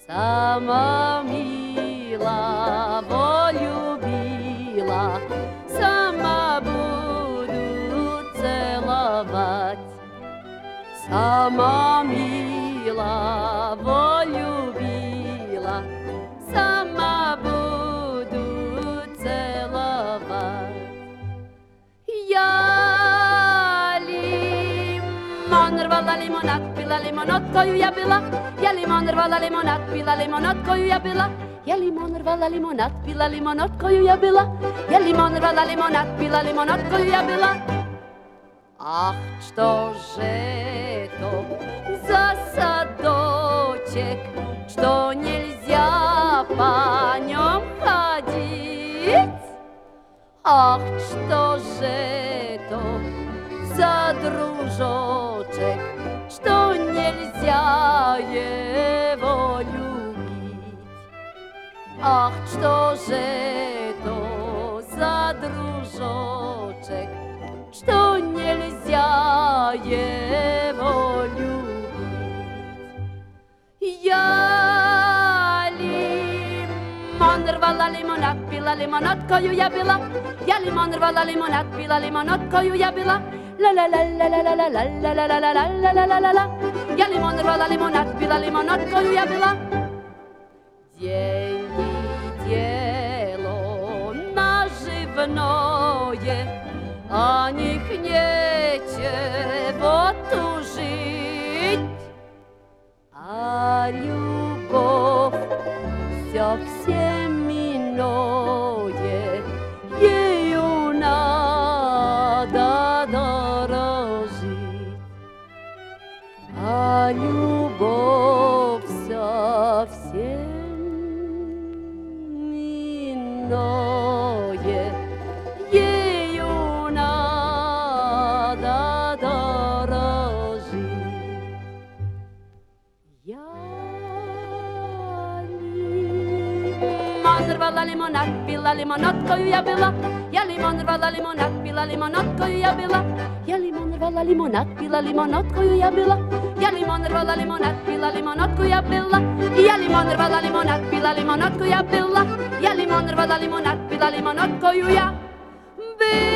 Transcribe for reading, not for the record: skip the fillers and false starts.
Сама мила, полюбила, сама буду целовать. Сама мила, полюбила, сама буду целовать. Я лимон рвала, лимонад пила, лимонадкою я пила. Я лимон рвала, лимонад пила, лимонадкою я пила. Я лимон рвала, лимонад пила, лимонадкою я пила. Я лимон рвала, лимонад пила, лимонадкою я пила. Ах, что же это за садочек, что нельзя по нем ходить? Ах, что же это за дружочек, что нельзя его любить? Ах, что же это за дружочек, что нельзя его любить? Я лимон рвала, лимонад пила, лимонадкою я пила. Я лимон рвала, лимонад пила, лимонадкою я пила. Ла-ла-ла-ла-ла-ла-ла-ла-ла-ла-ла-ла-ла-ла-ла. Я лимон рвала, лимонад пила, лимонадкою я пила. Деньги дело наживное, о них нечего тужить, а любовь совсем иное, ею надо дорожить, а любовь совсем иное, ею надо дорожить. Я лимон рвала, лимонад пила, лимонадкою я пила. Я лимон рвала, лимонад пила, лимонадкою я пила. Я лимон рвала, лимонад пила, лимонадкою я пила. Я лимон рвала, лимонад пила, лимонадкою я пила. Я лимон рвала, лимонад пила, лимонадкою я пила. Я лимон рвала, лимонад пила, лимонадкою я пила.